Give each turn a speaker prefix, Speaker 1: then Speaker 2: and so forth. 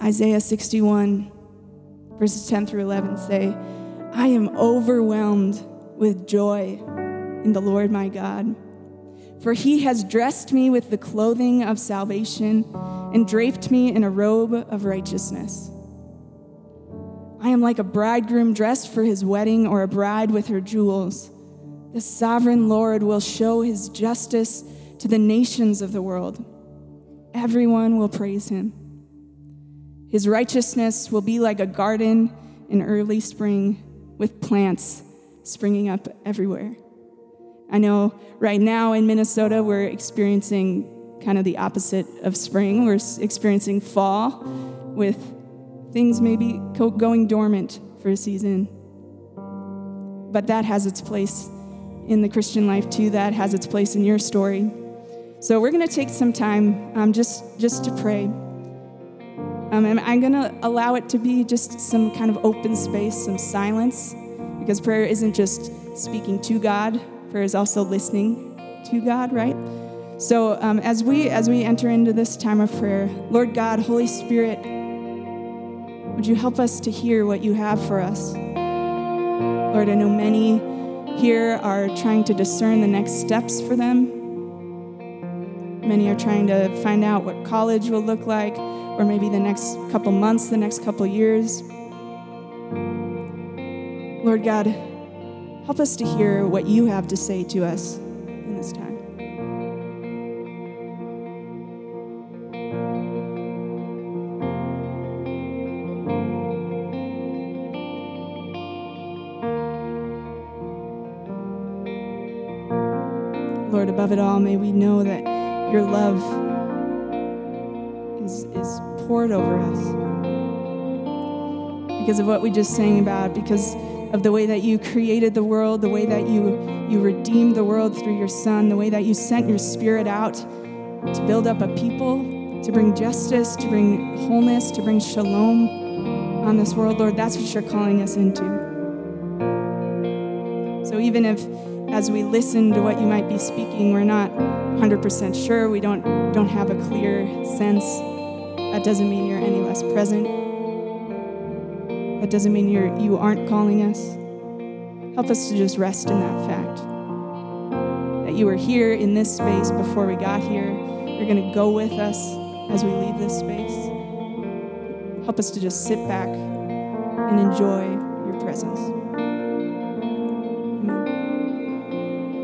Speaker 1: Isaiah 61, verses 10 through 11 say, I am overwhelmed with joy in the Lord my God, for he has dressed me with the clothing of salvation and draped me in a robe of righteousness. I am like a bridegroom dressed for his wedding, or a bride with her jewels. The sovereign Lord will show his justice to the nations of the world. Everyone will praise him. His righteousness will be like a garden in early spring, with plants springing up everywhere. I know right now in Minnesota, we're experiencing kind of the opposite of spring. We're experiencing fall, with things maybe going dormant for a season. But that has its place in the Christian life too. That has its place in your story. So we're going to take some time just to pray. And I'm going to allow it to be just some kind of open space, some silence, because prayer isn't just speaking to God. Prayer is also listening to God, right? So as we enter into this time of prayer, Lord God, Holy Spirit, would you help us to hear what you have for us? Lord, I know many here are trying to discern the next steps for them. Many are trying to find out what college will look like, or maybe the next couple months, the next couple years. Lord God, help us to hear what you have to say to us in this time. Lord, above it all, may we know that your love is poured over us because of what we just sang about, because of the way that you created the world, the way that you redeemed the world through your Son, the way that you sent your Spirit out to build up a people, to bring justice, to bring wholeness, to bring shalom on this world. Lord, that's what you're calling us into. So even if, as we listen to what you might be speaking, we're not 100% sure, we don't have a clear sense, that doesn't mean you're any less present. That doesn't mean you aren't calling us. Help us to just rest in that fact, that you were here in this space before we got here. You're going to go with us as we leave this space. Help us to just sit back and enjoy your presence.